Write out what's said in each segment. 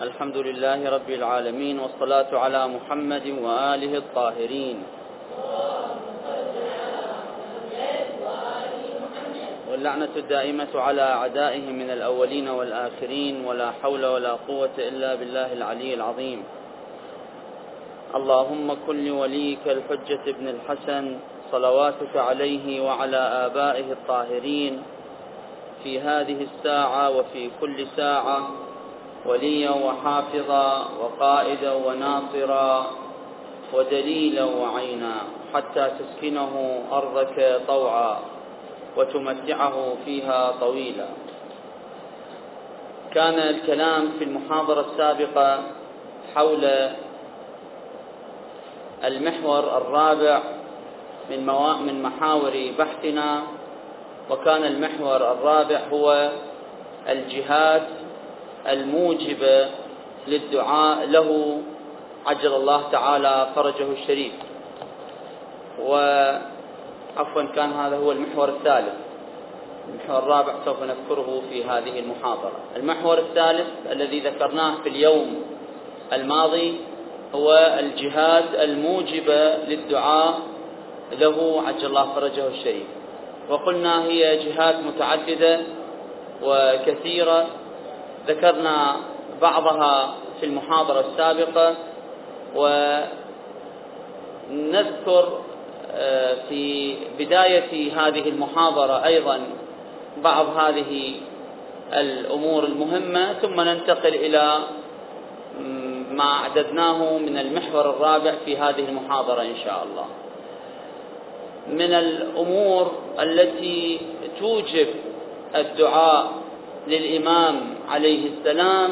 الحمد لله رب العالمين، والصلاة على محمد وآله الطاهرين، واللعنة الدائمة على أعدائهم من الأولين والآخرين، ولا حول ولا قوة إلا بالله العلي العظيم. اللهم كن لوليك الحجة ابن الحسن صلواتك عليه وعلى آبائه الطاهرين في هذه الساعة وفي كل ساعة وليا وحافظا وقائدا وناصرا ودليلا وعينا، حتى تسكنه أرضك طوعا وتمتعه فيها طويلا. كان الكلام في المحاضرة السابقة حول المحور الرابع من محاور بحثنا، وكان المحور الرابع هو الجهات الموجبة للدعاء له عجل الله تعالى فرجه الشريف. وعفوا كان هذا هو المحور الثالث. المحور الرابع سوف نذكره في هذه المحاضرة. المحور الثالث الذي ذكرناه في اليوم الماضي هو الجهات الموجبة للدعاء له عجل الله فرجه الشريف، وقلنا هي جهات متعددة وكثيرة، ذكرنا بعضها في المحاضرة السابقة، ونذكر في بداية هذه المحاضرة أيضا بعض هذه الأمور المهمة، ثم ننتقل إلى ما أعددناه من المحور الرابع في هذه المحاضرة إن شاء الله. من الأمور التي توجب الدعاء للإمام عليه السلام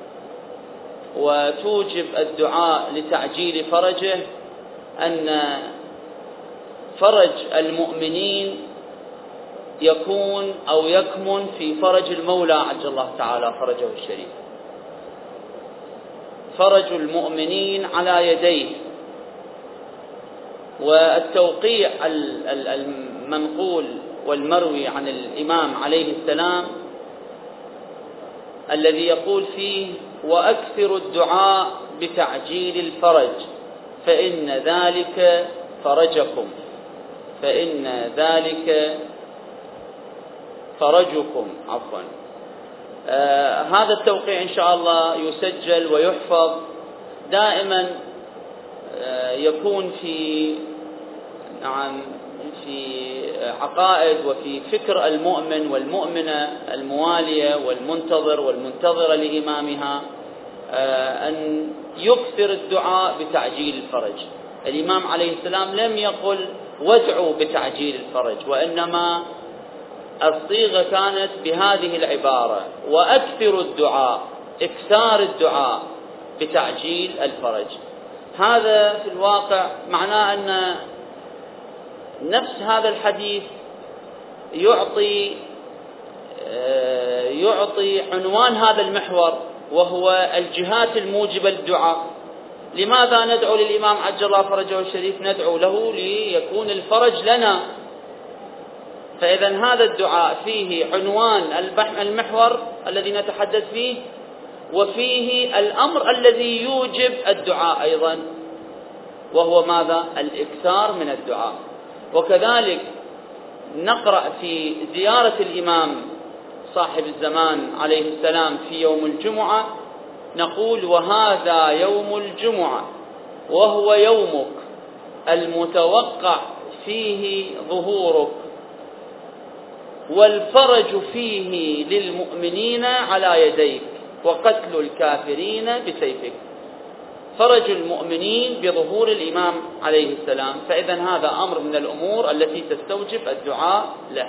وتوجب الدعاء لتعجيل فرجه أن فرج المؤمنين يكون أو يكمن في فرج المولى عجل الله تعالى فرجه الشريف. فرج المؤمنين على يديه، والتوقيع المنقول والمروي عن الإمام عليه السلام الذي يقول فيه: وأكثر الدعاء بتعجيل الفرج فإن ذلك فرجكم، فإن ذلك فرجكم. عفوا هذا التوقيع إن شاء الله يسجل ويحفظ دائما، يكون في عقائد وفي فكر المؤمن والمؤمنة الموالية والمنتظر والمنتظرة لإمامها أن يكثر الدعاء بتعجيل الفرج. الإمام عليه السلام لم يقل وادعوا بتعجيل الفرج، وإنما الصيغة كانت بهذه العبارة: وأكثر الدعاء، إكثار الدعاء بتعجيل الفرج. هذا في الواقع معناه أن نفس هذا الحديث يعطي عنوان هذا المحور، وهو الجهات الموجبة للدعاء. لماذا ندعو للإمام عجل الله فرجه الشريف؟ ندعو له ليكون الفرج لنا. فإذا هذا الدعاء فيه عنوان المحور الذي نتحدث فيه، وفيه الأمر الذي يوجب الدعاء أيضا، وهو ماذا؟ الإكثار من الدعاء. وكذلك نقرأ في زيارة الإمام صاحب الزمان عليه السلام في يوم الجمعة، نقول: وهذا يوم الجمعة وهو يومك المتوقع فيه ظهورك، والفرج فيه للمؤمنين على يديك، وقتل الكافرين بسيفك. فرج المؤمنين بظهور الإمام عليه السلام. فإذا هذا أمر من الأمور التي تستوجب الدعاء له.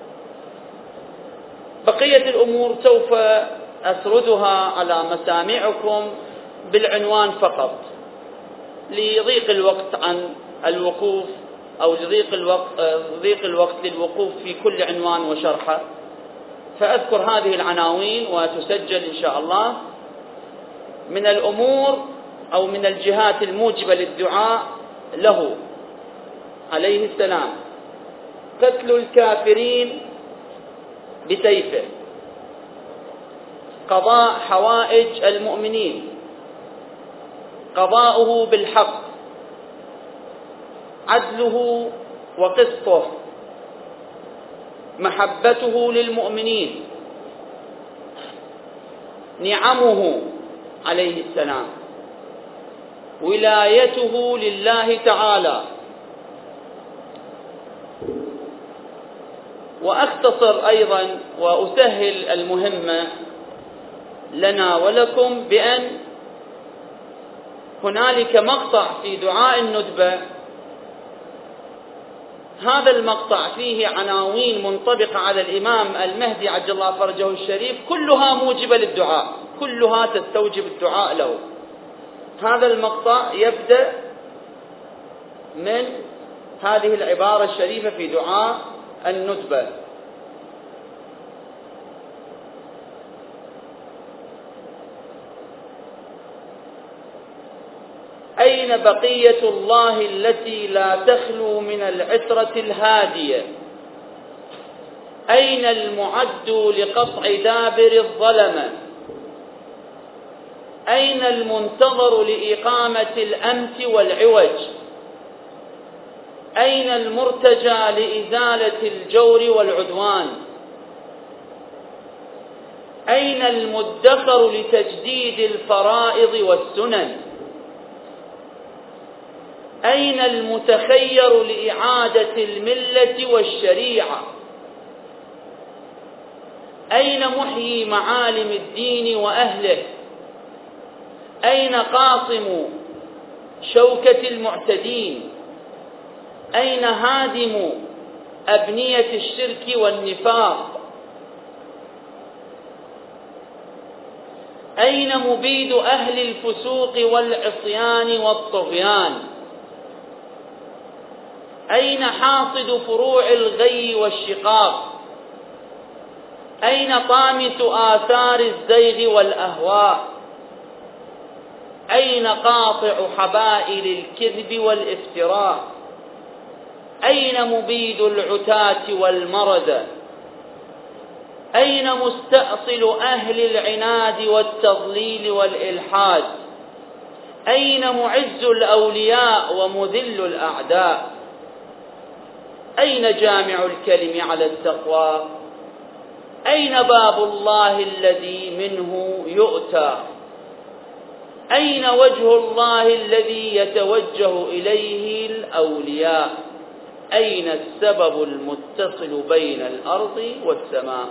بقية الأمور سوف أسردها على مسامعكم بالعنوان فقط، لضيق الوقت عن الوقوف، أو لضيق الوقت للوقوف في كل عنوان وشرحه، فأذكر هذه العناوين وتسجل إن شاء الله. من الأمور أو من الجهات الموجبة للدعاء له عليه السلام: قتل الكافرين بسيفه. قضاء حوائج المؤمنين، قضاؤه بالحق، عدله وقسطه، محبته للمؤمنين، نعمه عليه السلام، ولايته لله تعالى. وأختصر أيضا وأسهل المهمة لنا ولكم بأن هنالك مقطع في دعاء الندبة، هذا المقطع فيه عناوين منطبقة على الإمام المهدي عجل الله فرجه الشريف، كلها موجبة للدعاء، كلها تستوجب الدعاء له. هذا المقطع يبدأ من هذه العبارة الشريفة في دعاء الندبة: أين بقية الله التي لا تخلو من العترة الهادية؟ أين المعد لقطع دابر الظلمة؟ أين المنتظر لإقامة الأمت والعوج؟ أين المرتجى لإزالة الجور والعدوان؟ أين المدخر لتجديد الفرائض والسنن؟ أين المتخير لإعادة الملة والشريعة؟ أين محيي معالم الدين وأهله؟ أين قاصم شوكة المعتدين؟ أين هادم أبنية الشرك والنفاق؟ أين مبيد أهل الفسوق والعصيان والطغيان؟ أين حاصد فروع الغي والشقاق؟ أين طامس آثار الزيغ والأهواء؟ أين قاطع حبائل الكذب والافتراء؟ أين مبيد العتاة والمرد؟ أين مستأصل أهل العناد والتضليل والإلحاد؟ أين معز الأولياء ومذل الأعداء؟ أين جامع الكلم على التقوى؟ أين باب الله الذي منه يؤتى؟ أين وجه الله الذي يتوجه إليه الأولياء؟ أين السبب المتصل بين الأرض والسماء؟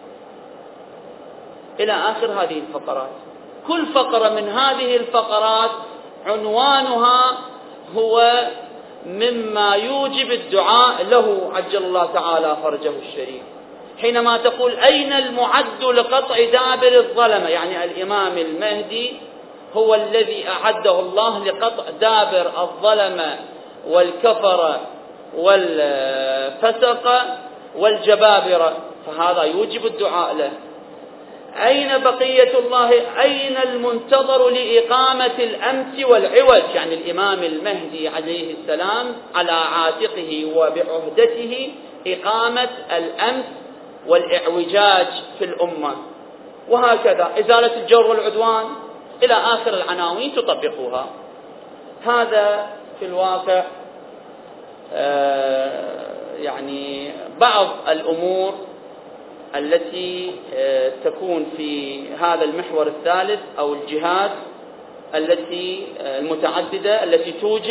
إلى آخر هذه الفقرات. كل فقرة من هذه الفقرات عنوانها هو مما يوجب الدعاء له عجل الله تعالى فرجه الشريف. حينما تقول أين المعد لقطع دابر الظلمة، يعني الإمام المهدي هو الذي أعده الله لقطع دابر الظلمة والكفرة والفسق والجبابرة، فهذا يوجب الدعاء له. أين بقية الله؟ أين المنتظر لإقامة الأمت والعوج؟ يعني الإمام المهدي عليه السلام على عاتقه وبعهدته إقامة الأمت والإعوجاج في الأمة، وهكذا إزالة الجور والعدوان إلى آخر العناوين تطبقوها. هذا في الواقع يعني بعض الأمور التي تكون في هذا المحور الثالث أو الجهات التي المتعددة التي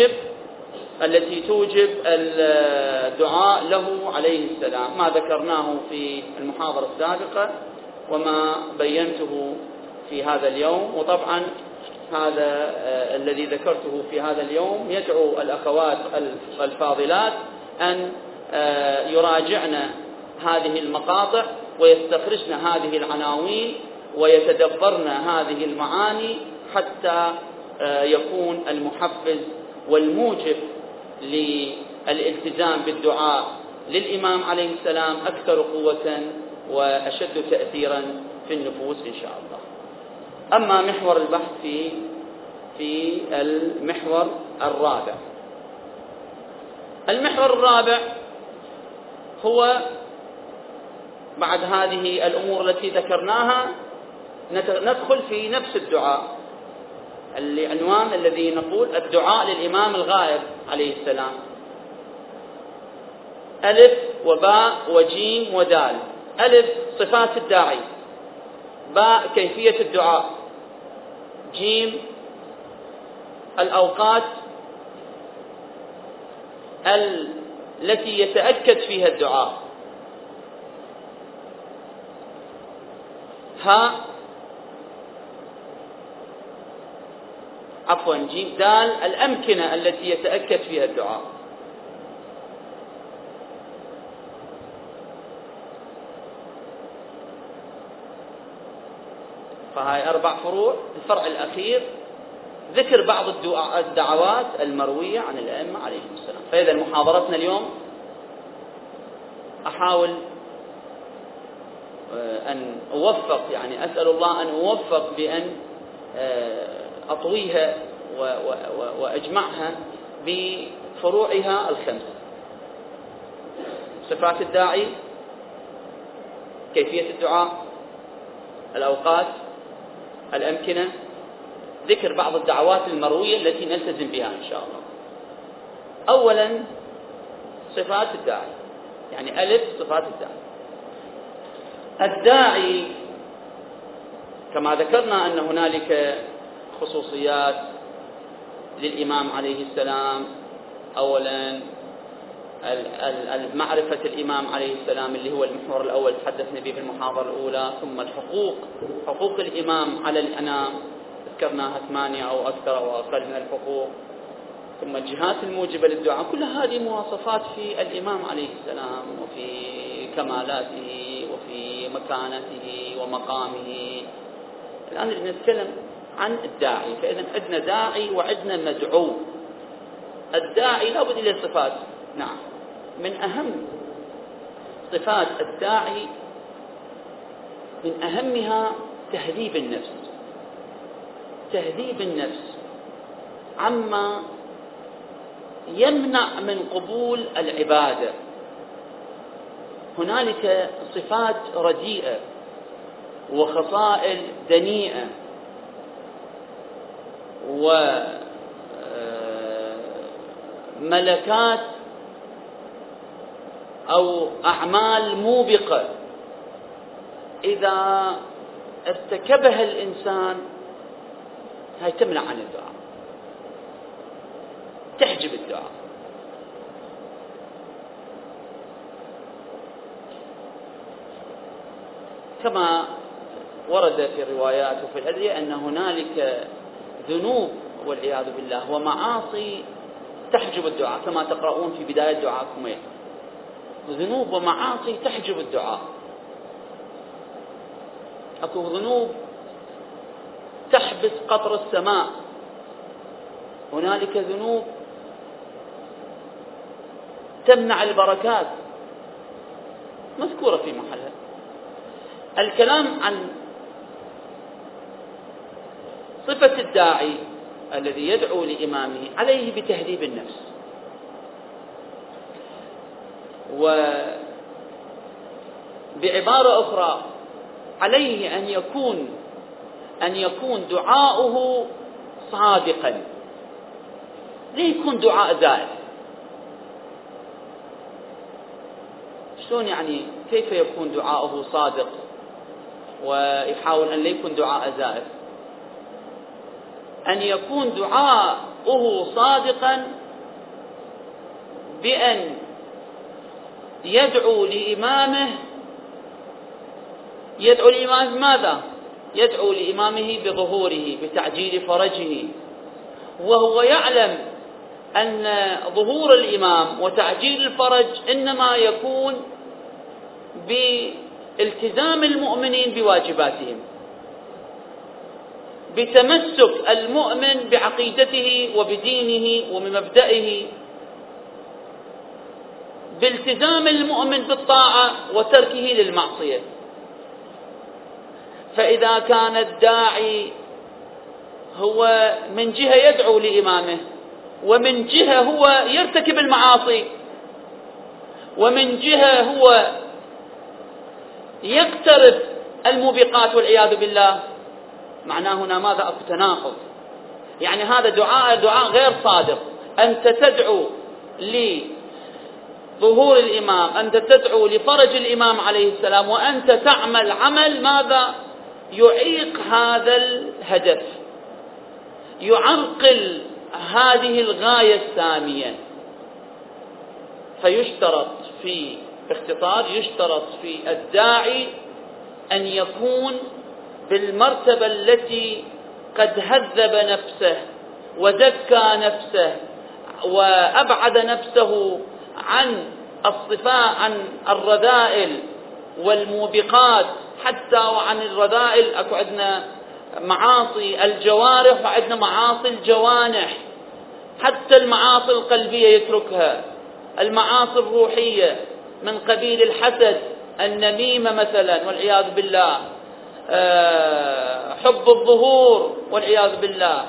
توجب الدعاء له عليه السلام، ما ذكرناه في المحاضرة السابقة وما بينته في هذا اليوم. وطبعا هذا الذي ذكرته في هذا اليوم يدعو الأخوات الفاضلات أن يراجعن هذه المقاطع ويستخرجن هذه العناوين ويتدبرن هذه المعاني حتى يكون المحفز والموجب للالتزام بالدعاء للإمام عليه السلام أكثر قوة وأشد تأثيرا في النفوس إن شاء الله. أما محور البحث في المحور الرابع. المحور الرابع هو بعد هذه الأمور التي ذكرناها ندخل في نفس الدعاء العنوان الذي نقول الدعاء للإمام الغائب عليه السلام. ألف وباء وجيم ودال. ألف صفات الداعي، باء كيفية الدعاء، جيم الأوقات التي يتأكد فيها الدعاء، جيم دال الأمكنة التي يتأكد فيها الدعاء. فهاي 4 فروع. الفرع الأخير ذكر بعض الدعوات المروية عن الأئمة عليهم السلام. فإذا محاضرتنا اليوم أحاول أن أوفق، يعني أسأل الله أن أوفق بأن أطويها وأجمعها بفروعها الخمسة: صفات الداعي، كيفية الدعاء، الأوقات، الأمكنة، ذكر بعض الدعوات المروية التي نلتزم بها إن شاء الله. أولا صفات الداعي، يعني ألف صفات الداعي. الداعي كما ذكرنا أن هنالك خصوصيات للإمام عليه السلام. أولا معرفة الإمام عليه السلام اللي هو المحور الأول تحدثنا به في المحاضرة الأولى. ثم الحقوق، حقوق الإمام على الأنام ذكرناها 8 أو أكثر أو أقل من الحقوق. ثم الجهات الموجبة للدعاء. كل هذه مواصفات في الإمام عليه السلام وفي كمالاته وفي مكانته ومقامه. الآن نتكلم عن الداعي. فإذا عندنا داعي وعندنا مدعو. الداعي لابد له صفات. نعم، من أهم صفات الداعي، من أهمها تهذيب النفس. تهذيب النفس عما يمنع من قبول العبادة. هنالك صفات رديئة وخصائل دنيئة وملكات أو أعمال موبقة إذا ارتكبها الإنسان هاي تمنع عن الدعاء، تحجب الدعاء. كما ورد في الروايات وفي الأدعية أن هنالك ذنوب والعياذ بالله ومعاصي تحجب الدعاء، كما تقرؤون في بداية دعاءكم. ذنوب ومعاصي تحجب الدعاء. أكو ذنوب تحبس قطر السماء، هنالك ذنوب تمنع البركات، مذكورة في محلها. الكلام عن صفة الداعي الذي يدعو لإمامه عليه بتهذيب النفس، وبعبارة أخرى عليه أن يكون دعاؤه صادقا. ليه يكون دعاء زائف؟ شلون يعني؟ كيف يكون دعاؤه صادق ويحاول أن لا يكون دعاء زائف؟ أن يكون دعاؤه صادقا بأن يدعو لإمامه. يدعو لإمامه ماذا؟ يدعو لإمامه بظهوره، بتعجيل فرجه، وهو يعلم أن ظهور الإمام وتعجيل الفرج إنما يكون بالتزام المؤمنين بواجباتهم، بتمسك المؤمن بعقيدته وبدينه وبمبدئه، بالتزام المؤمن بالطاعة وتركه للمعصية. فإذا كان الداعي هو من جهة يدعو لإمامه، ومن جهة هو يرتكب المعاصي، ومن جهة هو يقترب الموبقات والعياذ بالله، معناه هنا ماذا؟ أكو تناقض، يعني هذا دعاء غير صادق. أنت تدعو لظهور الإمام، أنت تدعو لفرج الإمام عليه السلام، وأنت تعمل عمل ماذا؟ يعيق هذا الهدف، يعرقل هذه الغاية السامية. فيشترط في باختصار، يشترط في الداعي أن يكون بالمرتبة التي قد هذب نفسه وزكى نفسه وأبعد نفسه عن الصفاء، عن الرذائل والموبقات، حتى وعن الرذائل أكو عندنا معاصي الجوارح وعندنا معاصي الجوانح، حتى المعاصي القلبية يتركها، المعاصي الروحية من قبيل الحسد، النميمة مثلا والعياذ بالله، حب الظهور والعياذ بالله،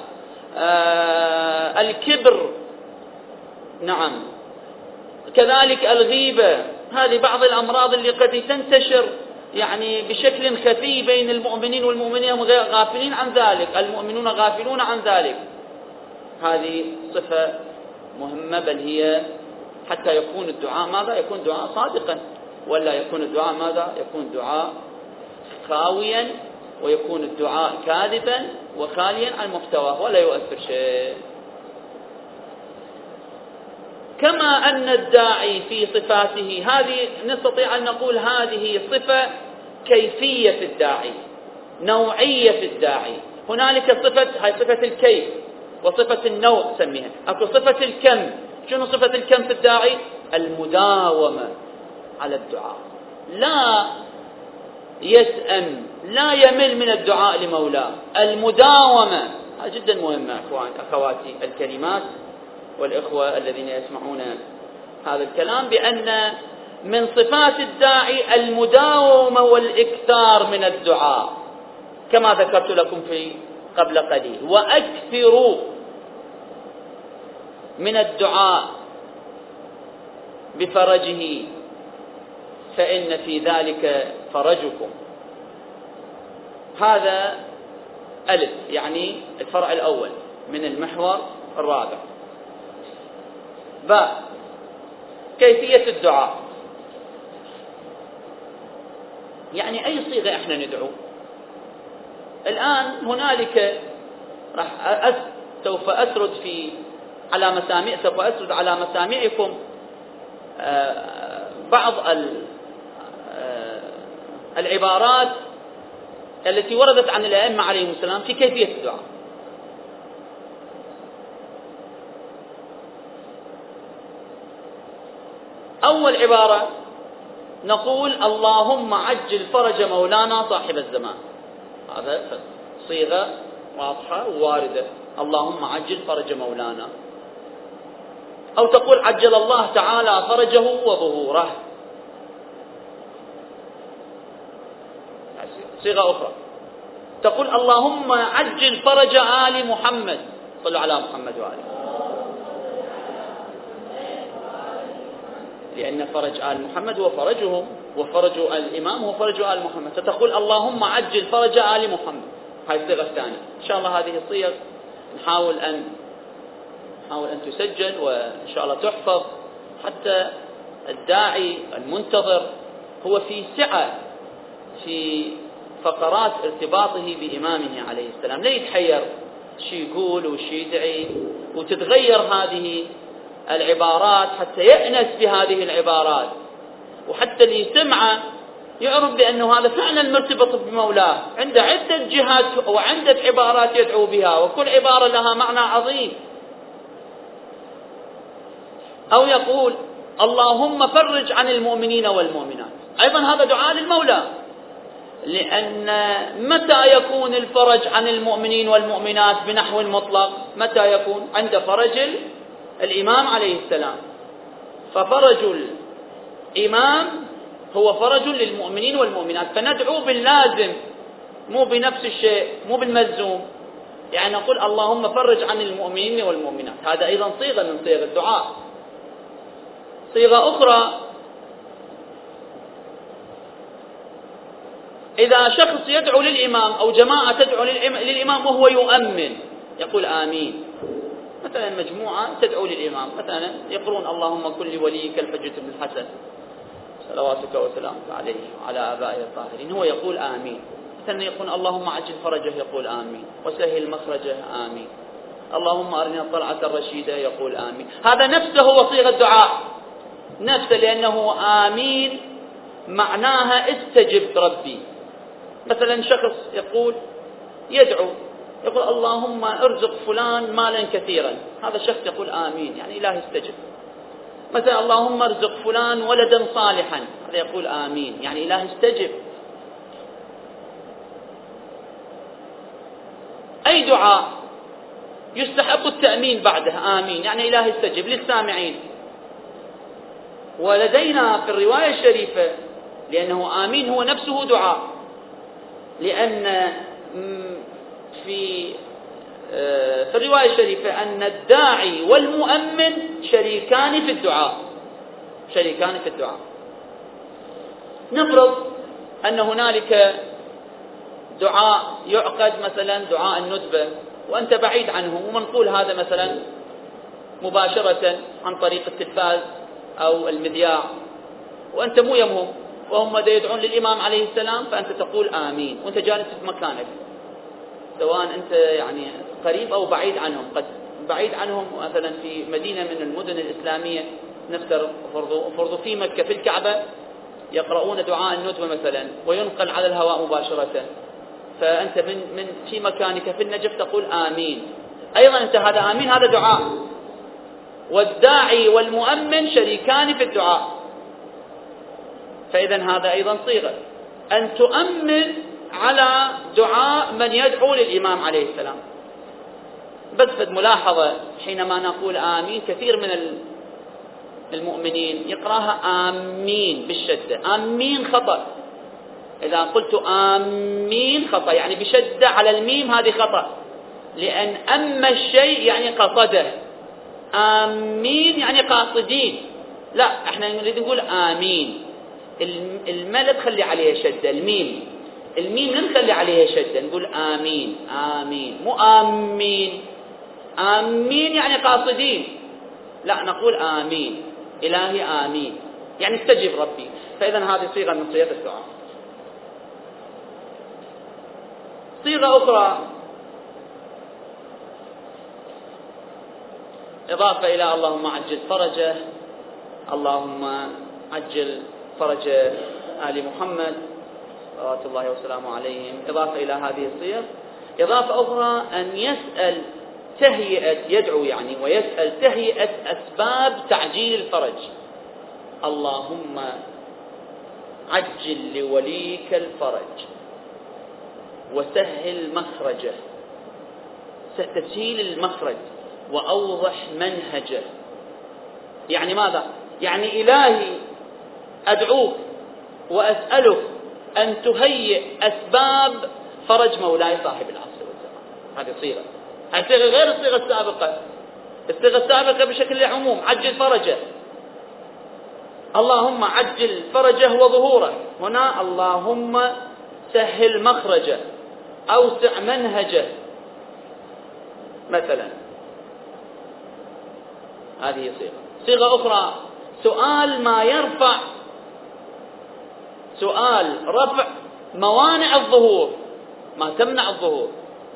الكبر، نعم، كذلك الغيبة. هذه بعض الأمراض اللي قد تنتشر يعني بشكل خفي بين المؤمنين، والمؤمنين هم غافلين عن ذلك، المؤمنون غافلون عن ذلك. هذه صفة مهمة، بل هي حتى يكون الدعاء ماذا؟ يكون دعاء صادقا، ولا يكون الدعاء ماذا؟ يكون دعاء خاويا، ويكون الدعاء كاذبا وخاليا عن محتواه ولا يؤثر شيء. كما أن الداعي في صفاته هذه، نستطيع أن نقول هذه صفة كيفية في الداعي، نوعية في الداعي. هنالك صفة، هاي صفة الكيف، وصفة النوع سميها. أكو صفة الكم. شنو صفة الكم في الداعي؟ المداومة على الدعاء، لا يسأم، لا يمل من الدعاء لمولاه، المداومة. هذا جدا مهمة أخواتي الكريمات والإخوة الذين يسمعون هذا الكلام، بأن من صفات الداعي المداومة والإكثار من الدعاء، كما ذكرت لكم في قبل قليل. وأكثروا من الدعاء بفرجه فإن في ذلك فرجكم. هذا ألف، يعني الفرع الأول من المحور الرابع. باء، كيفية الدعاء، يعني أي صيغة احنا ندعو. الآن هنالك سوف أسرد على مسامعكم بعض العبارات التي وردت عن الأئمة عليهم السلام في كيفية الدعاء. أول عبارة نقول: اللهم عجل فرج مولانا صاحب الزمان. هذا صيغة واضحة وواردة، اللهم عجل فرج مولانا. أو تقول: عجل الله تعالى فرجه وظهوره. صيغة أخرى تقول: اللهم عجل فرج آل محمد. صلوا على محمد وآله، لأن فرج آل محمد هو فرجهم، وفرج الإمام هو فرج آل محمد. فتقول: اللهم عجل فرج آل محمد. هاي الصيغة الثانية. إن شاء الله هذه الصيغ نحاول أن تسجل وإن شاء الله تحفظ، حتى الداعي المنتظر هو في سعة في فقرات ارتباطه بإمامه عليه السلام، لا يتحير شي يقول وشي يدعي، وتتغير هذه العبارات حتى يأنس بهذه العبارات، وحتى اللي يسمعه يعرف بأنه هذا فعلا مرتبط بمولاه، عنده عدة جهات وعدة عبارات يدعو بها، وكل عبارة لها معنى عظيم. أو يقول: اللهم فرج عن المؤمنين والمؤمنات. أيضا هذا دعاء للمولى، لأن متى يكون الفرج عن المؤمنين والمؤمنات بنحو مطلق؟ متى يكون؟ عند فرج الإمام عليه السلام. ففرج الإمام هو فرج للمؤمنين والمؤمنات، فندعو باللازم مو بنفس الشيء، مو بالملزوم. يعني نقول: اللهم فرج عن المؤمنين والمؤمنات. هذا أيضا صيغة من صيغ الدعاء. صيغة أخرى: إذا شخص يدعو للإمام أو جماعة تدعو للإمام وهو يؤمن يقول آمين. مثلا مجموعة تدعو للإمام مثلا يقولون اللهم كن لوليك الحجة بن الحسن صلواتك وسلامك عليه وعلى آبائه الطاهرين، هو يقول آمين. مثلا يقول اللهم عجل فرجه يقول آمين، وسهل مخرجه آمين، اللهم أرنا الطلعة الرشيدة يقول آمين. هذا نفسه هو صيغة الدعاء نفسه، لأنه آمين معناها استجب ربي. مثلا شخص يدعو يقول اللهم ارزق فلان مالا كثيرا، هذا الشخص يقول آمين يعني إله استجب. مثلا اللهم ارزق فلان ولدا صالحا، هذا يقول آمين يعني إله استجب. أي دعاء يستحب التأمين بعده آمين يعني إله استجب للسامعين. ولدينا في الرواية الشريفة لأنه آمين هو نفسه دعاء، لأن في الرواية الشريفة أن الداعي والمؤمن شريكان في الدعاء. نفرض أن هنالك دعاء يعقد مثلا دعاء الندبة وأنت بعيد عنه، ومنقول هذا مثلا مباشرة عن طريق التلفاز أو المذياع، وأنت مو يمهم وهم يدعون للإمام عليه السلام، فأنت تقول آمين وأنت جالس في مكانك، سواء أنت يعني قريب أو بعيد عنهم. قد بعيد عنهم مثلا في مدينة من المدن الإسلامية، نفترض فرض في مكة في الكعبة يقرؤون دعاء الندبة مثلا وينقل على الهواء مباشرة، فأنت من في مكانك في النجف تقول آمين. أيضا أنت هذا آمين هذا دعاء، والداعي والمؤمن شريكان في الدعاء، فإذا هذا أيضا صيغة أن تؤمن على دعاء من يدعو للإمام عليه السلام. بس ملاحظة حينما نقول آمين كثير من المؤمنين يقراها آمين بالشدة، آمين خطأ. إذا قلت آمين خطأ يعني بشدة على الميم هذه خطأ، لأن أما الشيء يعني قصده، آمين يعني قاصدين، لا احنا نريد نقول آمين. الملد خلي عليها شدة، الميم نخلي عليها شدة نقول آمين آمين، مو آمين. آمين يعني قاصدين، لا نقول آمين إلهي آمين يعني استجب ربي. فإذا هذه صيغة من صيغ الدعاء. صيغة أخرى إضافة إلى اللهم عجل فرجه، اللهم عجل فرج آل محمد صلوات الله وسلامه عليهم، إضافة إلى هذه الصيغ. إضافة أخرى أن يسأل يدعو يعني ويسأل تهيئة أسباب تعجيل الفرج. اللهم عجل لوليك الفرج وسهل مخرجه، تسهيل المخرج وأوضح منهجه. يعني ماذا؟ يعني إلهي أدعوك وأسألك أن تهيئ أسباب فرج مولاي صاحب العصر والزمان. هذه صيغة، هذه صيغة غير الصيغة السابقة. الصيغة السابقة بشكل عموم عجل فرجه، اللهم عجل فرجه وظهوره. هنا اللهم سهل مخرجه، أوسع منهجه مثلا. هذه صيغة أخرى سؤال رفع موانع الظهور، ما تمنع الظهور،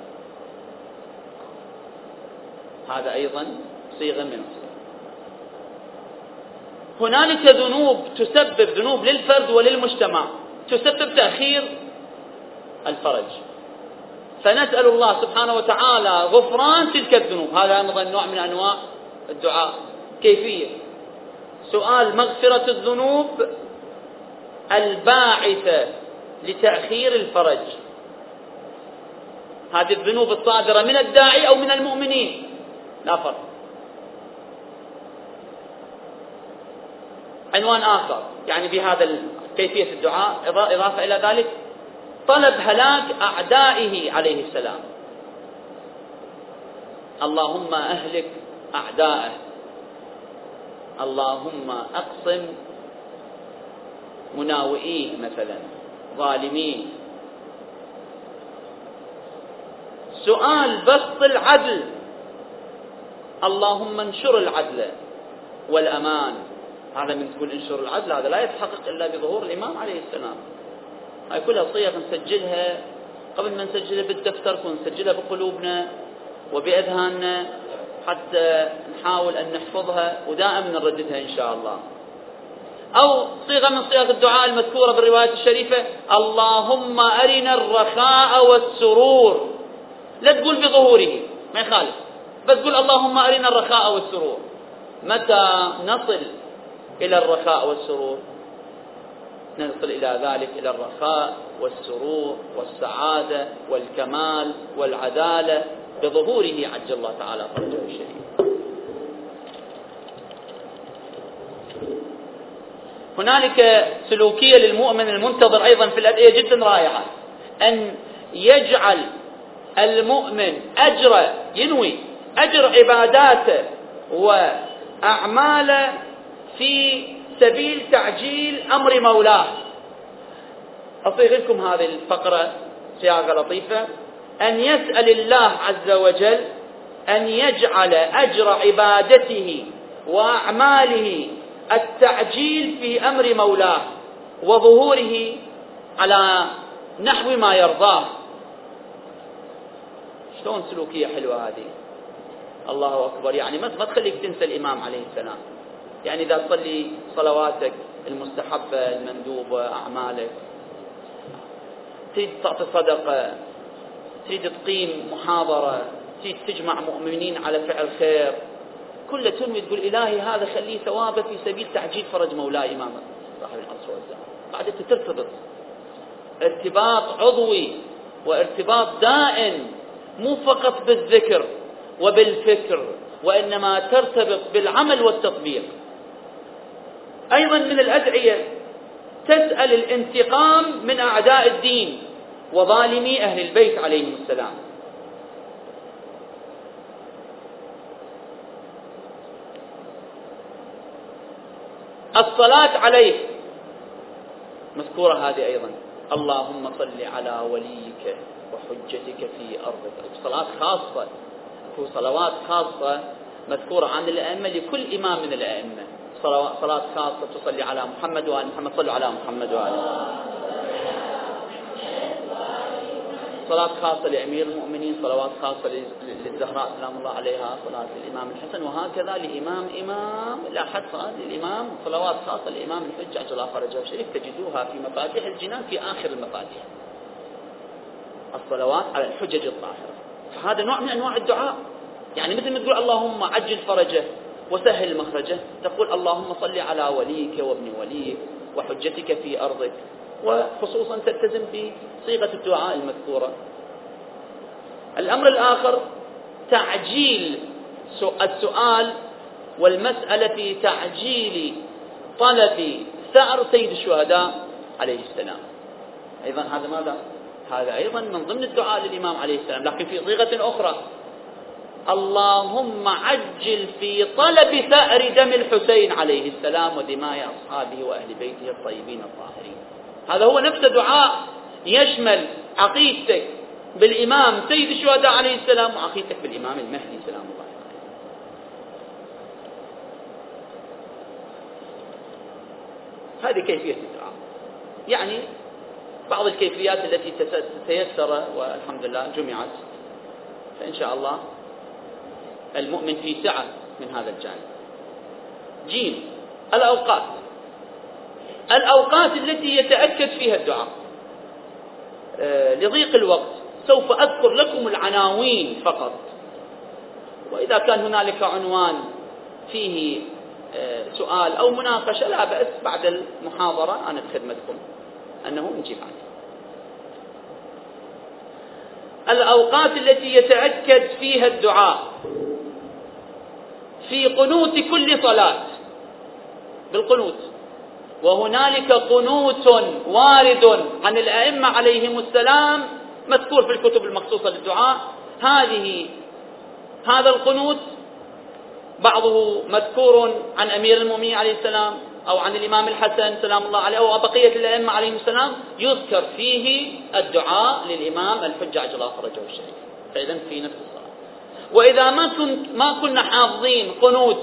هذا أيضا صيغة من الصيغ. هنالك ذنوب تسبب ذنوب للفرد وللمجتمع تسبب تأخير الفرج، فنسأل الله سبحانه وتعالى غفران تلك الذنوب. هذا أيضا نوع من أنواع الدعاء. كيفية سؤال مغفرة الذنوب الباعثة لتأخير الفرج، هذه الذنوب الصادرة من الداعي أو من المؤمنين لا فرق. عنوان آخر يعني بهذا كيفية الدعاء إضافة إلى ذلك طلب هلاك أعدائه عليه السلام. اللهم أهلك أعدائه، اللهم أقسم مناوئيه مثلا ظالمين سؤال بسط العدل، اللهم انشر العدل والأمان. هذا من تقول انشر العدل، هذا لا يتحقق إلا بظهور الإمام عليه السلام. هاي كلها صيغ نسجلها قبل ما نسجلها بالدفتر، ونسجلها بقلوبنا وبأذهاننا حتى نحاول أن نحفظها ودائما نرددها إن شاء الله. أو صيغة من صيغ الدعاء المذكورة بالرواية الشريفة، اللهم أرنا الرخاء والسرور. لا تقول بظهوره، ما يخالف، بس تقول اللهم أرنا الرخاء والسرور. متى نصل إلى الرخاء والسرور؟ نصل إلى ذلك، إلى الرخاء والسرور والسعادة والكمال والعدالة بظهوره عجل الله تعالى فرجه الشريف. هنالك سلوكية للمؤمن المنتظر أيضا في الأدعية جدا رائعة، أن يجعل المؤمن ينوي أجر عباداته وأعماله في سبيل تعجيل أمر مولاه. أصيغ لكم هذه الفقرة صياغة لطيفة، أن يسأل الله عز وجل أن يجعل أجر عبادته وأعماله التعجيل في أمر مولاه وظهوره على نحو ما يرضاه. شلون سلوكية حلوة هذه، الله أكبر. يعني ما تخليك تنسى الإمام عليه السلام. يعني إذا تصلي صلواتك المستحبة المندوبة، أعمالك، تريد تعطي صدقة، تريد تقيم محاضرة، تريد تجمع مؤمنين على فعل خير، كله تنوي تقول إلهي هذا خليه ثوابه في سبيل تعجيل فرج مولاي إمام صاحب العصر والزمان. بعد ترتبط ارتباط عضوي وارتباط دائم، مو فقط بالذكر وبالفكر، وإنما ترتبط بالعمل والتطبيق. أيضا من الأدعية تسأل الانتقام من أعداء الدين وظالمي أهل البيت عليهم السلام. الصلاة عليه مذكورة هذه أيضا، اللهم صل على وليك وحجتك في أرضك. صلاة خاصة، صلوات خاصة مذكورة عن الأئمة لكل إمام من الأئمة، صلاة خاصة تصلي على محمد وآل محمد، صلوا على محمد وآله. صلاة خاصة لأمير المؤمنين، صلوات خاصة للزهراء سلام الله عليها، صلاة للإمام الحسن، وهكذا لإمام لا حد صلاة للإمام، صلوات خاصة للإمام الحجة عجل الله فرجه الشريف، تجدوها في مفاتيح الجنان في آخر المفاتيح، الصلوات على الحجج الطاهرة. فهذا نوع من أنواع الدعاء. يعني مثل ما تقول اللهم عجل فرجه وسهل مخرجه، تقول اللهم صل على وليك وابن وليك وحجتك في أرضك، وخصوصا تلتزم بصيغة الدعاء المذكورة. الأمر الآخر تعجيل السؤال والمسألة في تعجيل طلب ثأر سيد الشهداء عليه السلام. أيضا هذا ماذا؟ هذا أيضا من ضمن الدعاء للإمام عليه السلام، لكن في صيغة أخرى، اللهم عجل في طلب ثأر دم الحسين عليه السلام ودماء أصحابه وأهل بيته الطيبين الطاهرين. هذا هو نفس دعاء يشمل عقيدتك بالإمام سيد الشهداء عليه السلام وعقيدتك بالإمام المهدي سلام الله عليه. هذه كيفية الدعاء. يعني بعض الكيفيات التي تيسر والحمد لله جمعت، فإن شاء الله المؤمن في سعة من هذا الجانب. جيم، الأوقات التي يتأكد فيها الدعاء. لضيق الوقت سوف أذكر لكم العناوين فقط، وإذا كان هنالك عنوان فيه سؤال أو مناقشة لا بأس بعد المحاضرة، أنا بخدمتكم أنه نجيب عنه. الأوقات التي يتأكد فيها الدعاء: في قنوت كل صلاة، بالقنوت، وهنالك قنوت وارد عن الأئمة عليهم السلام مذكور في الكتب المخصوصة للدعاء. هذا القنوت بعضه مذكور عن أمير المؤمنين عليه السلام أو عن الإمام الحسن سلام الله عليه أو بقية الأئمة عليهم السلام، يذكر فيه الدعاء للإمام الحجة عجل الله فرجه الشريف. فإذا في نفس الصلاة. وإذا ما كنا حافظين قنوت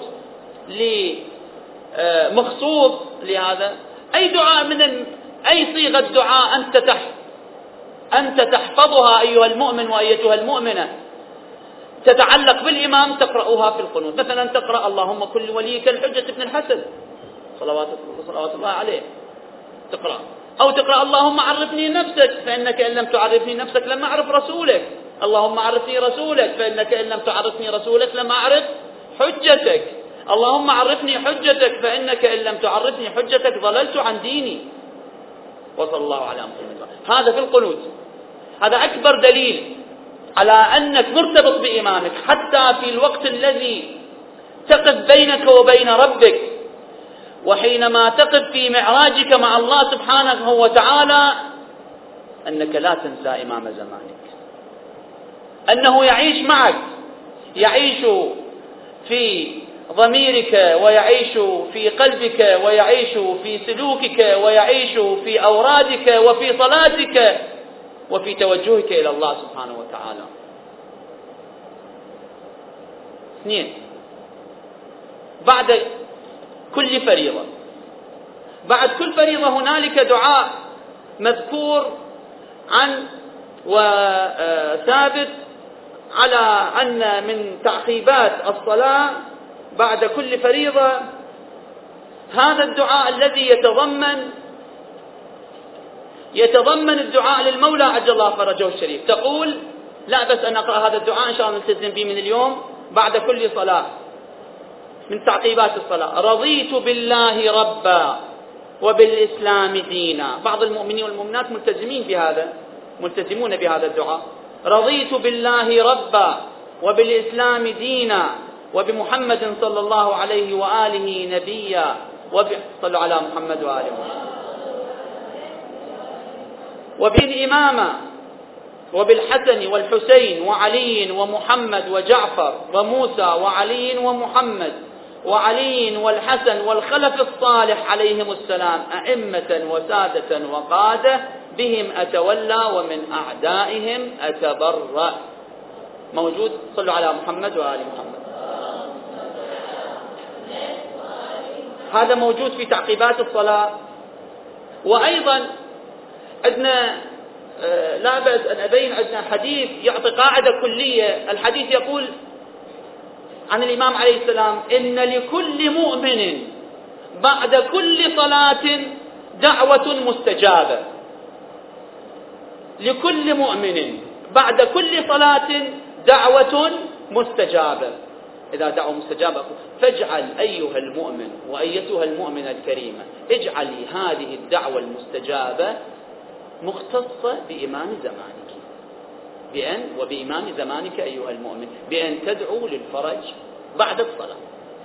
مخصوص لهذا، أي دعاء أي صيغة دعاء أنت تحفظها أيها المؤمن وأيتها المؤمنة تتعلق بالإمام تقرأها في القنوت. مثلا تقرأ اللهم كن وليك الحجة بن الحسن صلوات الله عليه، تقرأ. أو تقرأ اللهم عرفني نفسك فإنك إن لم تعرفني نفسك لم أعرف رسولك، اللهم عرفني رسولك فإنك إن لم تعرفني رسولك لم أعرف حجتك، اللهم عرفني حجتك فإنك إن لم تعرفني حجتك ضللت عن ديني. وصلى الله على محمد. هذا في القنوت. هذا أكبر دليل على أنك مرتبط بإمامك، حتى في الوقت الذي تقف بينك وبين ربك، وحينما تقف في معراجك مع الله سبحانه وتعالى، أنك لا تنسى إمام زمانك، أنه يعيش معك، يعيش في ضميرك ويعيش في قلبك ويعيش في سلوكك ويعيش في أورادك وفي صلاتك وفي توجهك إلى الله سبحانه وتعالى. 2. بعد كل فريضة، بعد كل فريضة هنالك دعاء مذكور عن وثابت على أن من تعقيبات الصلاة بعد كل فريضة هذا الدعاء الذي يتضمن الدعاء للمولى عجل الله فرجه الشريف. تقول لا بس أن أقرأ هذا الدعاء إن شاء الله نلتزم به من اليوم بعد كل صلاة من تعقيبات الصلاة. رضيت بالله ربا وبالإسلام دينا. بعض المؤمنين والمؤمنات ملتزمون بهذا الدعاء. رضيت بالله ربا وبالإسلام دينا وبمحمد صلى الله عليه وآله نبيا صلوا على محمد وآله وبالإمامة وبالحسن والحسين وعلي ومحمد وجعفر وموسى وعلي ومحمد وعلي والحسن والخلف الصالح عليهم السلام أئمة وسادة وقادة بهم أتولى ومن أعدائهم أتبرأ. موجود. صلوا على محمد وآل محمد. هذا موجود في تعقيبات الصلاة. وأيضا عندنا لا بأس أن أبين عندنا حديث يعطي قاعدة كلية. الحديث يقول عن الإمام عليه السلام إن لكل مؤمن بعد كل صلاة دعوة مستجابة. لكل مؤمن بعد كل صلاة دعوة مستجابة. إذا دعوة مستجابة فاجعل أيها المؤمن وأيتها المؤمنة الكريمة اجعلي هذه الدعوة المستجابة مختصة بإمام زمانك، وبإمام زمانك أيها المؤمن بأن تدعو للفرج بعد الصلاة.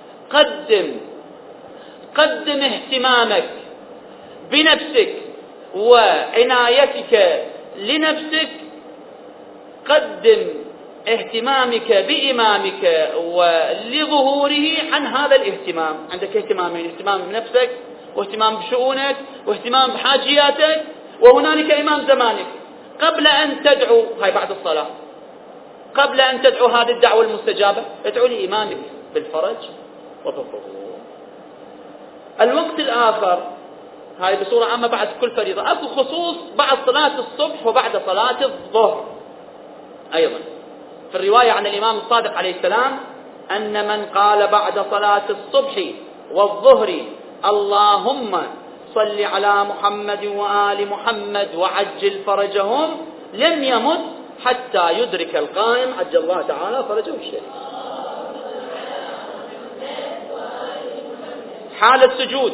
قدم اهتمامك بنفسك وعنايتك لنفسك، قدم اهتمامك بإمامك ولظهوره عن هذا الاهتمام. عندك اهتمامين: اهتمام بنفسك واهتمام بشؤونك واهتمام بحاجياتك، وهنالك إمام زمانك. قبل أن تدعو، هاي بعد الصلاة، قبل أن تدعو هذه الدعوة المستجابة ادعو لإمامك بالفرج وبالظهور. الوقت الآخر هاي بصورة عامة بعد كل فريضة. أكو خصوص بعد صلاة الصبح وبعد صلاة الظهر. أيضا في الرواية عن الإمام الصادق عليه السلام أن من قال بعد صلاة الصبح والظهر اللهم صل على محمد وآل محمد وعجل فرجهم لم يمت حتى يدرك القائم عجل الله تعالى فرجه الشريف. حال السجود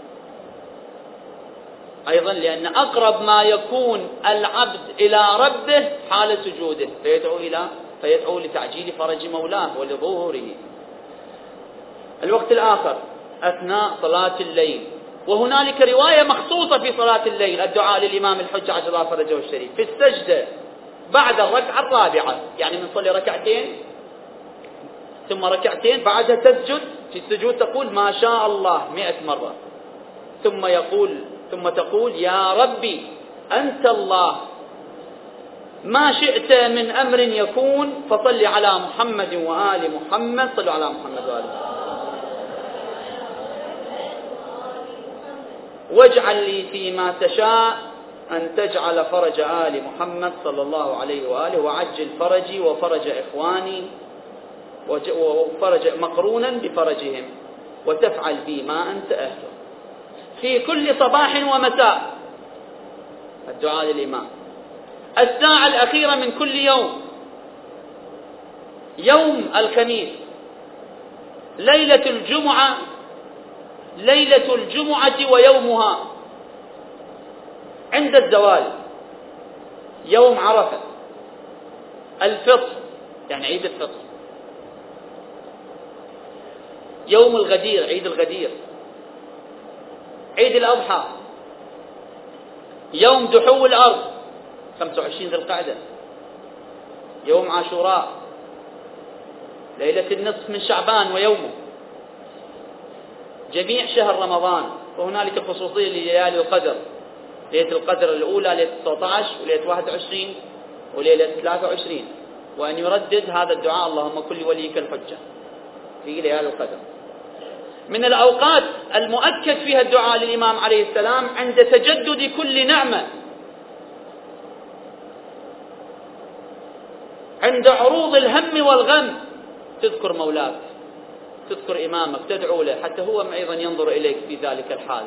أيضا، لأن أقرب ما يكون العبد إلى ربه حال سجوده، فيدعو لتعجيل فرج مولاه ولظهوره. الوقت الآخر أثناء صلاة الليل، وهنالك رواية مخصوصة في صلاة الليل الدعاء للإمام الحجة عجل الله فرجه الشريف في السجدة بعد الركعة الرابعة. يعني من صلي ركعتين ثم ركعتين بعدها تسجد. في السجود تقول ما شاء الله 100 مرة، ثم تقول يا ربي أنت الله ما شئت من أمر يكون فصل على محمد وآل محمد. صلوا على محمد وآل محمد. واجعل لي فيما تشاء أن تجعل فرج آل محمد صلى الله عليه وآله وعجل فرجي وفرج إخواني وفرج مقرونا بفرجهم وتفعل بي ما أنت أهله في كل صباح ومساء. الدعاء للإمام. الساعة الأخيرة من كل يوم، يوم الخميس، ليلة الجمعة ويومها عند الزوال، يوم عرفة، الفطر يعني عيد الفطر، يوم الغدير عيد الغدير، عيد الأضحى، يوم دحو الأرض 25 ذي القعدة، يوم عاشوراء، ليلة النصف من شعبان ويومه، جميع شهر رمضان. وهنالك خصوصية لليالي القدر، ليلة القدر الأولى ليلة 19 وليلة 21 وليلة 23. وأن يردد هذا الدعاء اللهم كل وليك الحجة في ليالي القدر. من الأوقات المؤكد فيها الدعاء للإمام عليه السلام عند تجدد كل نعمة، عند عروض الهم والغم، تذكر مولاك، تذكر إمامك، تدعو له حتى هو أيضا ينظر إليك في ذلك الحال.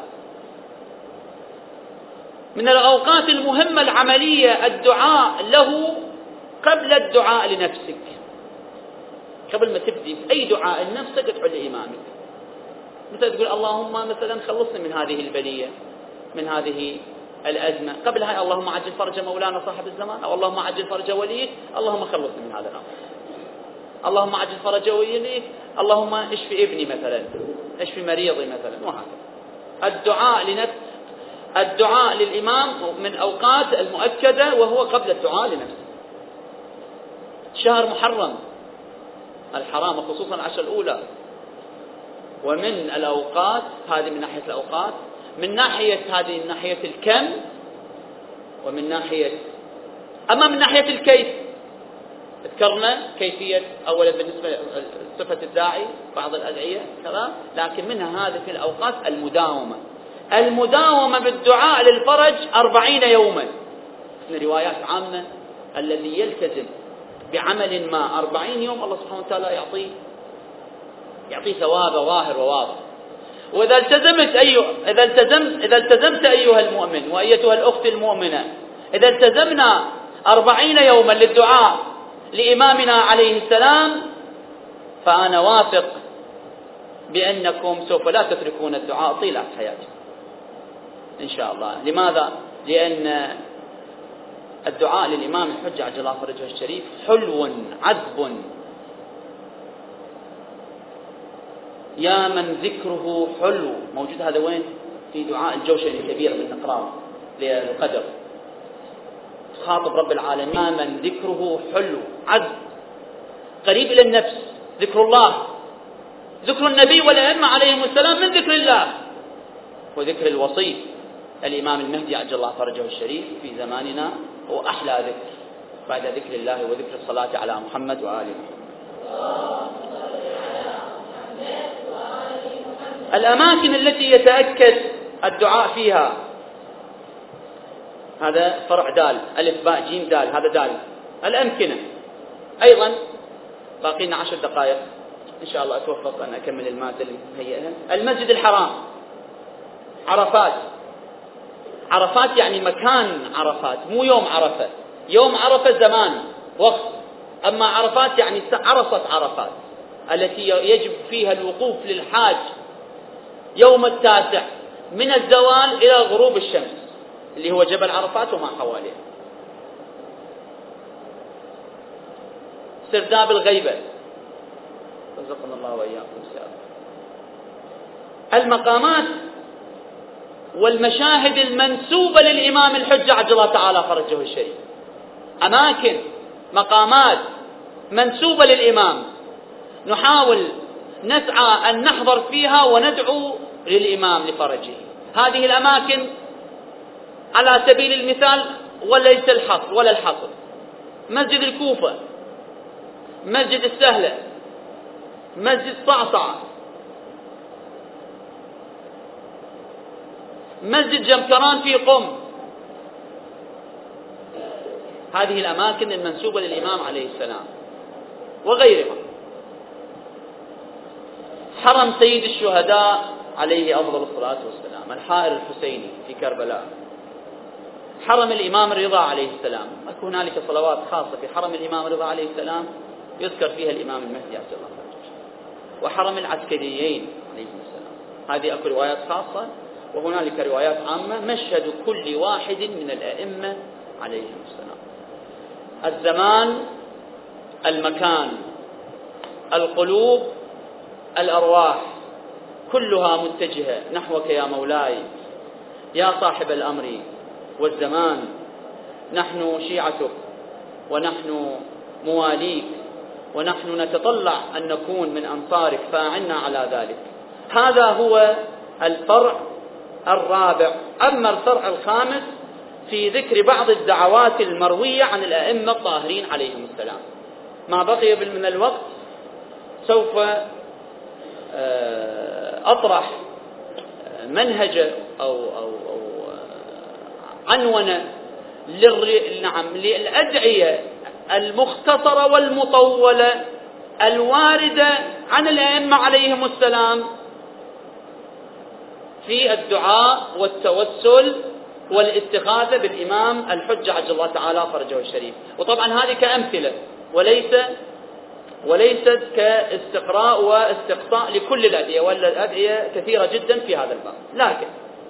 من الأوقات المهمة العملية الدعاء له قبل الدعاء لنفسك. قبل ما تبدي أي دعاء لنفسك ادعو لإمامك، مثل تقول اللهم مثلا خلصني من هذه البلية، من هذه الأزمة. قبل هاي اللهم عجل فرج مولانا صاحب الزمان، أو اللهم عجل فرج وليك، اللهم خلصني من هذا الأمر، اللهم عجل فرج وليك، اللهم اشفي ابني مثلا، اشفي مريضي مثلا، وهكذا. الدعاء للإمام من أوقات المؤكدة، وهو قبل الدعاء لنفسه. شهر محرم الحرام خصوصا العشر الأولى، ومن الأوقات هذه من ناحية الأوقات، من ناحية هذه من ناحية الكم، ومن ناحية من ناحية الكيف. ذكرنا كيفية أولا بالنسبة لصفة الداعي بعض الأدعية كذا، لكن منها هذه في الأوقات المداومة بالدعاء للفرج 40 يوما. من روايات عامة الذي يلتزم بعمل ما 40 يوم الله سبحانه وتعالى يعطيه ثوابه ظاهر وواضح. وإذا التزمت أيها المؤمن وأيتها الأخت المؤمنة، إذا التزمنا 40 يوما للدعاء لإمامنا عليه السلام، فأنا واثق بأنكم سوف لا تتركون الدعاء طيلة حياتكم إن شاء الله. لماذا؟ لأن الدعاء للإمام الحجة عجل الله فرجه الشريف حلو عذب، يا من ذكره حلو. موجود هذا وين؟ في دعاء الجوشني الكبير من نقراه للقدر، خاطب رب العالمين، يا من ذكره حلو عذب، قريب إلى النفس. ذكر الله، ذكر النبي والأئمة عليهم السلام من ذكر الله، وذكر الوصي الإمام المهدي عجل الله فرجه الشريف في زماننا هو أحلى ذكر بعد ذكر الله وذكر الصلاة على محمد وآله محمد. الأماكن التي يتأكد الدعاء فيها، هذا فرع دال، ألف باء جيم دال، هذا دال. الأمكنة أيضا باقي لنا 10 دقائق إن شاء الله، أتوفق أن أكمل المادة اللي مهيئها. المسجد الحرام، عرفات يعني مكان عرفات، مو يوم عرفة. يوم عرفة زمان وقت، أما عرفات يعني عرفت عرفات التي يجب فيها الوقوف للحاج يوم 9 من الزوال إلى غروب الشمس، اللي هو جبل عرفات وما حواليه. سرداب الغيبة، رزقنا الله وإياكم السلام. المقامات والمشاهد المنسوبة للإمام الحجة عجل الله تعالى فرجه الشريف، أماكن مقامات منسوبة للإمام، نحاول نسعى أن نحضر فيها وندعو للإمام لفرجه. هذه الأماكن على سبيل المثال وليس الحصر ولا الحصر، مسجد الكوفة، مسجد السهلة، مسجد صعصعة، مسجد جمكران في قم. هذه الأماكن المنسوبة للإمام عليه السلام وغيرها. حرم سيد الشهداء عليه أفضل الصلاة والسلام، الحائر الحسيني في كربلاء، حرم الإمام الرضا عليه السلام. هنالك صلوات خاصة في حرم الإمام الرضا عليه السلام يذكر فيها الإمام المهدي عبد الله الفاتح، وحرم العسكريين عليهم السلام. هذه أكو روايات خاصة، وهنالك روايات عامة. مشهد كل واحد من الأئمة عليهم السلام. الزمان، المكان، القلوب، الأرواح كلها متجهة نحوك يا مولاي يا صاحب الأمر والزمان. نحن شيعتك ونحن مواليك، ونحن نتطلع أن نكون من أنصارك، فأعنا على ذلك. هذا هو الفرع الرابع. أما الفرع الخامس في ذكر بعض الدعوات المروية عن الأئمة الطاهرين عليهم السلام. ما بقي من الوقت سوف أطرح منهج أو عنونة للأدعية المختصرة والمطولة الواردة عن الأئمة عليهم السلام في الدعاء والتوسل والاستغاثة بالإمام الحجة عجل الله تعالى فرجه الشريف. وطبعا هذه كأمثلة وليست كاستقراء واستقصاء لكل الأدعية، والأدعية كثيرة جدا في هذا الباب. لكن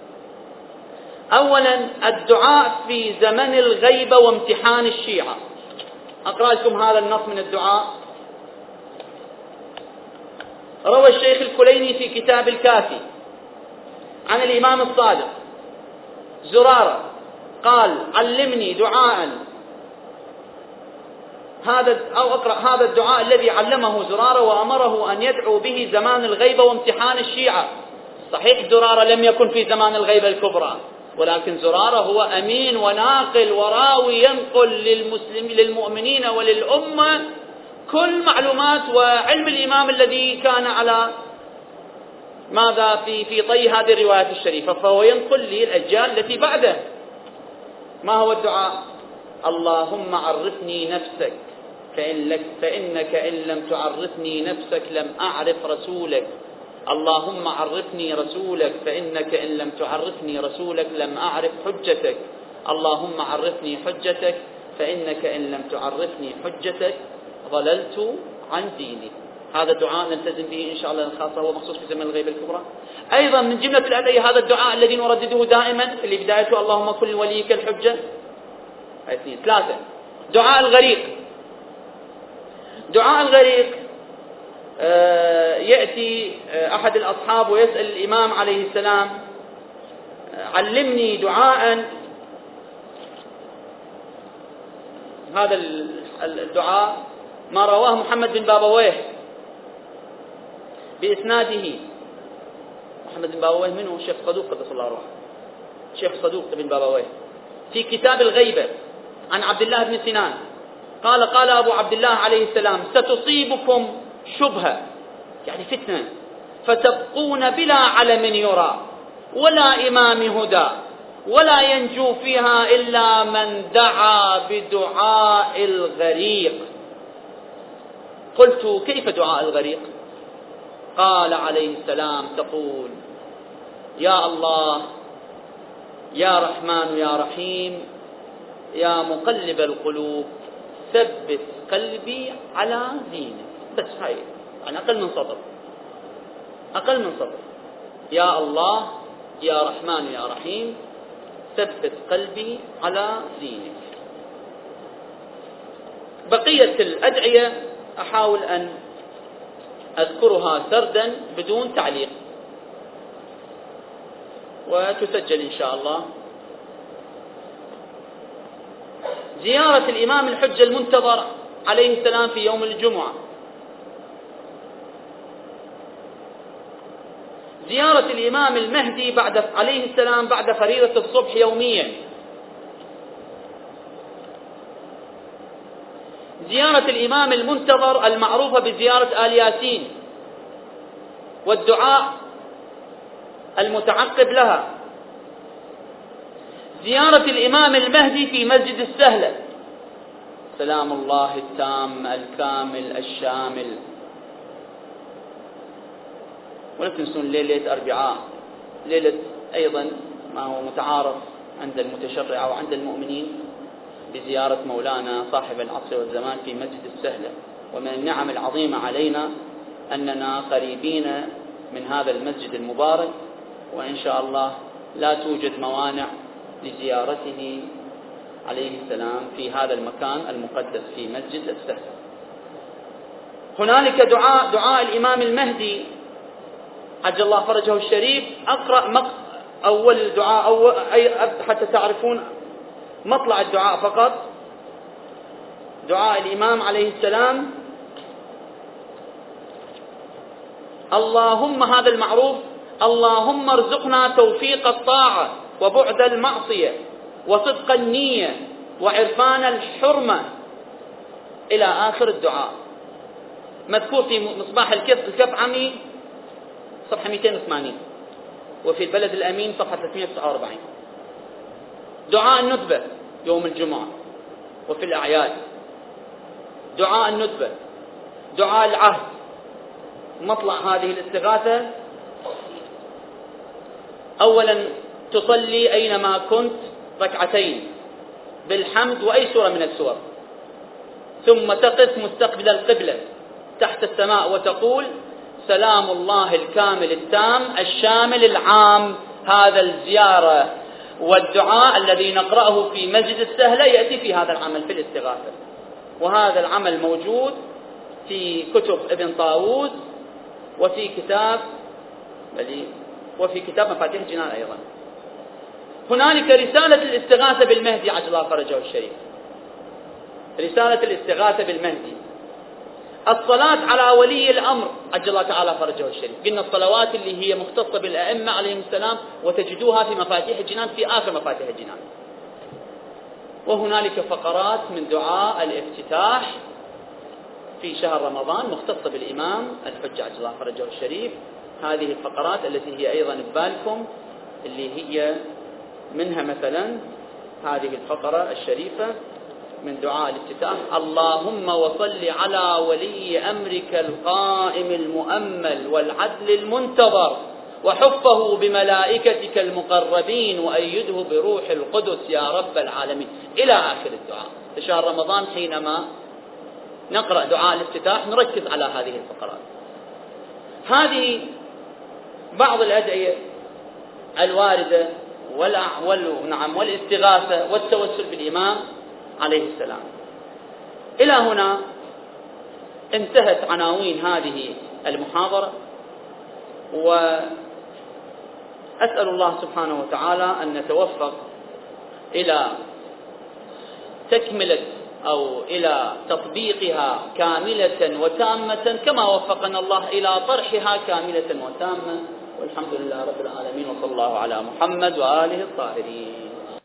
أولا الدعاء في زمن الغيبة وامتحان الشيعة. أقرأ لكم هذا النص من الدعاء. روى الشيخ الكليني في كتاب الكافي عن الإمام الصادق زرارة قال: علمني دعاء، أقرأ هذا الدعاء الذي علمه زرارة وأمره أن يدعو به زمان الغيبة وامتحان الشيعة. صحيح زرارة لم يكن في زمان الغيبة الكبرى، ولكن زرارة هو أمين وناقل وراوي ينقل للمؤمنين وللأمة كل معلومات وعلم الإمام الذي كان على ماذا في طي هذه الروايات الشريفة، فهو ينقل للأجيال التي بعده. ما هو الدعاء؟ اللهم عرفني نفسك فإنك إن لم تعرفني نفسك لم أعرف رسولك. اللهم عرفني رسولك فإنك إن لم تعرفني رسولك لم أعرف حجتك. اللهم عرفني حجتك فإنك إن لم تعرفني حجتك ضللت عن ديني. هذا الدعاء نلتزم به إن شاء الله، خاصة هو مخصوص في زمن الغيبة الكبرى. أيضا من جملة الأدعية هذا الدعاء الذي نردده دائما اللي بدايته اللهم كن وليك الحجة. 2 3 دعاء الغريق. دعاء الغريق يأتي أحد الأصحاب ويسأل الإمام عليه السلام: علمني دعاء. هذا الدعاء ما رواه محمد بن بابويه بإسناده. محمد بن بابويه منه شيخ صدوق قدس الله روحه، شيخ صدوق بن بابويه في كتاب الغيبة عن عبد الله بن سنان قال: قال أبو عبد الله عليه السلام: ستصيبكم شبهة، يعني فتنة، فتبقون بلا علم يرى ولا إمام هدى ولا ينجو فيها إلا من دعا بدعاء الغريق. قلت: كيف دعاء الغريق؟ قال عليه السلام: تقول: يا الله يا رحمن يا رحيم يا مقلب القلوب ثبت قلبي على دينك. بس هاي يعني أقل من سطر. يا الله يا رحمن يا رحيم ثبت قلبي على دينك. بقية الأدعية أحاول أن أذكرها سردا بدون تعليق، وتسجل إن شاء الله. زيارة الإمام الحجة المنتظر عليه السلام في يوم الجمعة. زيارة الإمام المهدي عليه السلام بعد فريضة الصبح يوميا. زيارة الإمام المنتظر المعروفة بزيارة آل ياسين والدعاء المتعقب لها، زيارة الإمام المهدي في مسجد السهلة، سلام الله التام الكامل الشامل. ولا تنسون ليلة أربعاء، ليلة أيضا ما هو متعارف عند المتشرع وعند المؤمنين بزيارة مولانا صاحب العصر والزمان في مسجد السهلة. ومن النعم العظيمة علينا أننا قريبين من هذا المسجد المبارك، وإن شاء الله لا توجد موانع لزيارته عليه السلام في هذا المكان المقدس في مسجد السهلة. هنالك دعاء الإمام المهدي عجل الله فرجه الشريف. أقرأ أول الدعاء حتى تعرفون مطلع الدعاء فقط. دعاء الإمام عليه السلام: اللهم، هذا المعروف، اللهم ارزقنا توفيق الطاعة وبعد المعصية وصدق النية وعرفان الحرمة، إلى آخر الدعاء. مذكور في مصباح الكفعمي صفحة 280، وفي البلد الأمين صفحة 349. دعاء الندبة يوم الجمعة وفي الأعياد، دعاء الندبة، دعاء العهد. مطلع هذه الاستغاثة: أولا تصلي أينما كنت ركعتين بالحمد وأي سورة من السور، ثم تقف مستقبل القبلة تحت السماء وتقول: سلام الله الكامل التام الشامل العام. هذا الزيارة والدعاء الذي نقرأه في مسجد السهلة يأتي في هذا العمل في الاستغاثة، وهذا العمل موجود في كتب ابن طاووس وفي كتاب مفاتيح الجنان أيضا. هنالك رسالة الاستغاثة بالمهدي عجل الله فرجه الشريف. رسالة الاستغاثة بالمهدي: الصلاة على ولي الأمر عجل الله تعالى فرجه الشريف. قلنا الصلوات اللي هي مختصة بالأئمة عليهم السلام، وتجدوها في مفاتيح الجنان في آخر مفاتيح الجنان. وهنالك فقرات من دعاء الافتتاح في شهر رمضان مختصة بالإمام الحجة عجل الله فرجه الشريف. هذه الفقرات التي هي أيضا ببالكم، اللي هي منها مثلا هذه الفقرة الشريفة من دعاء الافتتاح: اللهم وصل على ولي أمرك القائم المؤمل والعدل المنتظر، وحفه بملائكتك المقربين، وأيده بروح القدس يا رب العالمين، إلى آخر الدعاء. في شهر رمضان حينما نقرأ دعاء الافتتاح نركز على هذه الفقرات. هذه بعض الأدعية الواردة والاستغاثة والتوسل بالإمام عليه السلام. إلى هنا انتهت عناوين هذه المحاضرة، وأسأل الله سبحانه وتعالى أن نتوفق إلى تكملة أو إلى تطبيقها كاملة وتامة، كما وفقنا الله إلى طرحها كاملة وتامة. والحمد لله رب العالمين، وصلى الله على محمد وآله الطاهرين.